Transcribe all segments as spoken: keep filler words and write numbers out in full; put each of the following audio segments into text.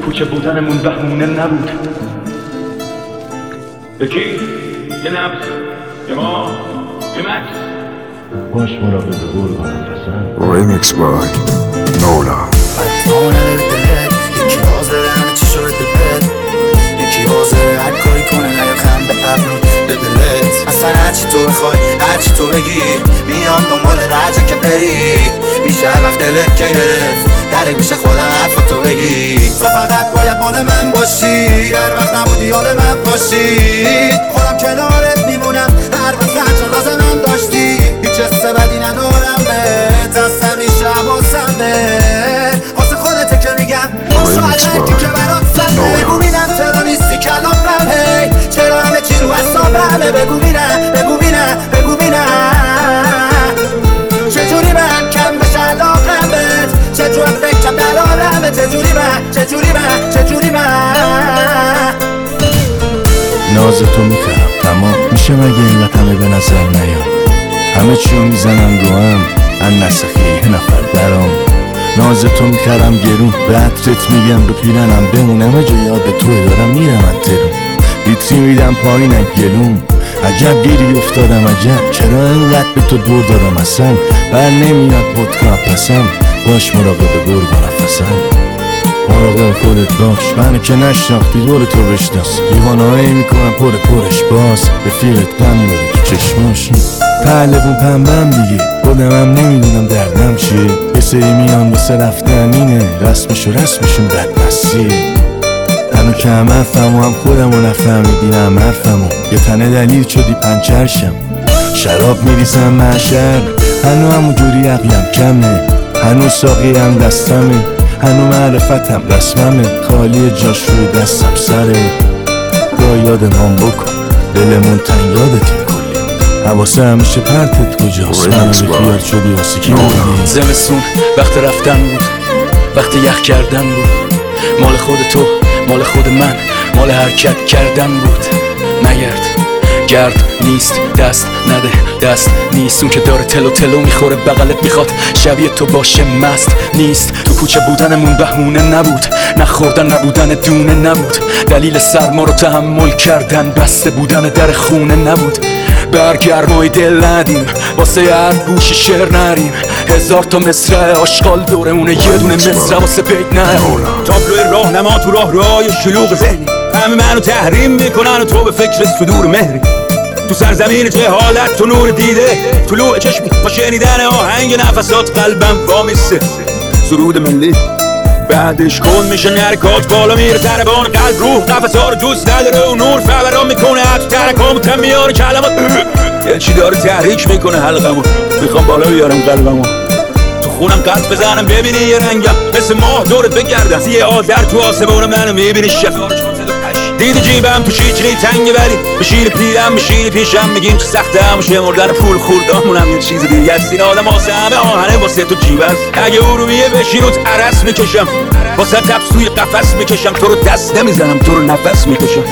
کوچه بودنمون بهونه نبود. یکی یه نبض، یه ما، یه مکس. باش مراقب قربان نفسم. Remix by Nola. یکی حاضره همه چی شده بد، یکی حاضره هر کاری کنه نیاخم به ابرو به دلت. اصلا هرچی تو بخوای هرچی تو بگی میام دنبال رجه که بری. میشه رفت دلت که گرفت دره میشه خودم حرفا تو بگی. تو فقط باید مال من باشی، هر وقت نبودی حال من باشی. خودم کنارت میمونم هر وقت هرچه لازمم داشتی. هیچ حس بدی ندارم بهت، اصلا میشه حواسم بهت. واسه خودته که میگم واسه علکی که برات سنده. بگو بینم چرا نیستی کلامم، هی چرا همه چی رو حسابمه. بگو بینم بگو بینم بگو بینم چجوری من کم بشه علاقم بهت، چجور فکرم درارمه. چجوری من چجوری من چجوری من ناز تو میکرم تمام میشه مگه اینقدر همه به نظر نیام. همه چیو میزنم رو هم ان نسخی یه نفر درام. ناز تو میکرم گرون به عطرت میگم رو پیرنم بمونم. جا یاد توی دارم میرم انترون بیتری میدم پایینم گلوم. عجب گیری افتادم عجب چرا اینقدر به تو دور دارم. اصلا بر نمیاد پودکا پسم. باش مراقب قربان نفسم. مراقب خودت باش منو که نشناختی دور تو بشناس. دیوانهایی میکنم پر پرش باز به فیلت غم داری تو چشماش. پهلوون پنبم دیگه خودمم نمیدونم دردم چیه. یه سری میان واسه رفتن اینه رسمش و رسمشون بدمسیه. هنو که هم حرفم و هم خودم و نفهمیدی هم حرفمو. یه تنه دلیل شدی پنچرشم شراب میریزم محشر. هنو همون جوری عقلم کمه، هنو ساقی هم دستمه، هنو معرفتم رسممه. خالی جاش روی دستم سره. با یادمان بکن دلمون تن یادتیم کلی. حواسه همیشه پرتت کجاست. منو بیخیال شدی واسه کی بودی. زمستون وقت رفتن بود، وقت یخ کردن بود. مال خود تو مال خود من مال حرکت کردن بود. نگرد گرد نیست دست نده دست نیست. اون که داره تلو تلو میخوره بغلت میخواد شبیه تو باشه مست نیست. تو کوچه بودنمون بهونه نبود، نخوردن نبودن دونه نبود. دلیل سرما رو تحمل کردن بسته بودن در خونه نبود. برگرمای دل ندیم واسه هر گوش شعر نریم. هزار تا مصرع آشغال دورمونه یه دونه مصرع واسه بیت نریم. تابلوی راهنما تو راه رای شلوغ ذهنی. همه منو تحریم میکنن و تو به فکر صدور مهری. تو سرزمین جهالت تو نور دیده طلوع چشمی با شنیدن آهنگ نفسات قلبم وامیسته. سرود ملی بعدش کن میشه نرکات بالا میره ضربان قلب روح قفصا رو دوست نداره و نور فوران میکنه حتی ترکام تم میاره کلمات. یه چی داره تحریک میکنه حلقمو میخوام بالا بیارم قلبمو. تو خونم قلب بزنم ببینی یه رنگم مثل ماه دورت بگردم. یه آذر تو آسمون منو میبینی شفاش دیدی جیبم تو شیچنی تنگه ولی بشیر پیرم بشیر پیشم میگیم چه سخته هم شمردن پول خوردامونم یه چیز دیگه است. این آدم واسه همه آهنه واسه تو جیب است. اگه ارومیه بشی روت عرس میکشم واسه تبس توی قفس میکشم. تو رو دست نمیزنم تو رو نفس میکشم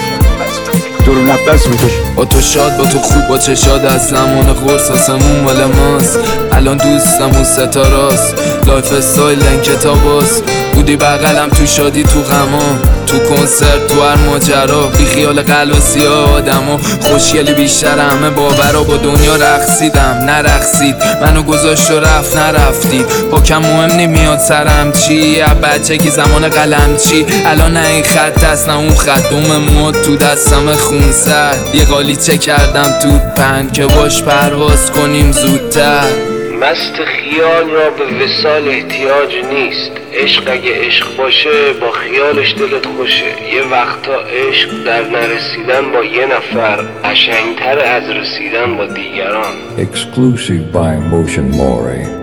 تو رو نفس میکشم. با تو شاد با تو خوب با چشاد از زمان قرص آسمون مال ماست. الان دوستم اون ستاراست لایف استایل این کتاباست. بودی بغلم تو شادی تو غمام تو کنسرت تو هر ماجرا. بی خیال قلاسی آدما خوشگلی بیشتر همه باورا. با دنیا رقصیدم نرقصید منو گذاشت و رفت نرفتید. با کم مهم نمیاد سرم چی بچگی زمان قلم چی. الان نه این خط هست نه اون خط دوم مد تو دستم خون سر. یه قالیچه کردم تو پن که باش پرواز کنیم زودتر. مست خیال را به وصال احتیاج نیست. عشق اگه عشق باشه با خیالش دلت خوشه. یه وقتا عشق در نرسیدن با یه نفر قشنگتر از رسیدن با دیگران. Exclusive by Motion Mori.